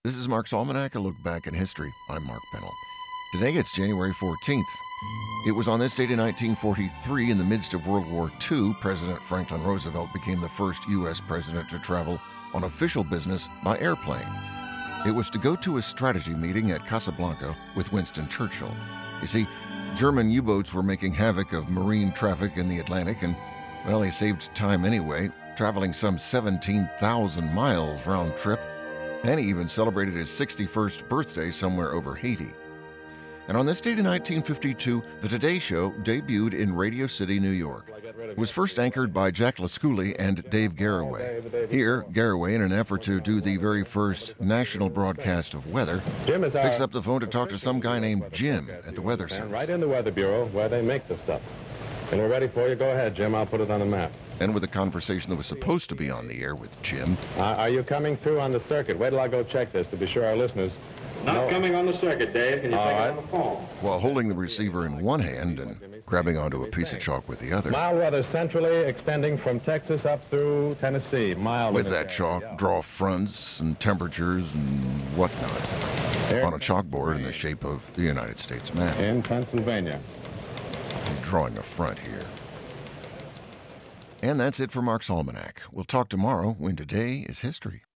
This is Mark's Almanac, a look back in history. I'm Mark Pennell. Today it's January 14th. It was on this date in 1943, in the midst of World War II, President Franklin Roosevelt became the first U.S. president to travel on official business by airplane. It was to go to a strategy meeting at Casablanca with Winston Churchill. You see, German U-boats were making havoc of marine traffic in the Atlantic, and, well, they saved time anyway, traveling some 17,000 miles round trip. And he even celebrated his 61st birthday somewhere over Haiti. And on this date in 1952, The Today Show debuted in Radio City, New York. It was first anchored by Jack Lasculi and Dave Garroway. Here, Garroway, in an effort to do the very first national broadcast of weather, picks up the phone to talk to some guy named Jim at the Weather Service. Right in the Weather Bureau, where they make the stuff. And we're ready for you. Go ahead, Jim. I'll put it on the map. And with a conversation that was supposed to be on the air with Jim. Are you coming through on the circuit? Wait till I go check this to be sure our listeners... Not coming on the circuit, Dave. Can you take it on the phone? While holding the receiver in one hand and grabbing onto a piece of chalk with the other. Mild weather centrally extending from Texas up through Tennessee. Mild. With that chalk, draw fronts and temperatures and whatnot on a chalkboard in the shape of the United States map. In Pennsylvania. He's drawing a front here. And that's it for Mark's Almanac. We'll talk tomorrow when today is history.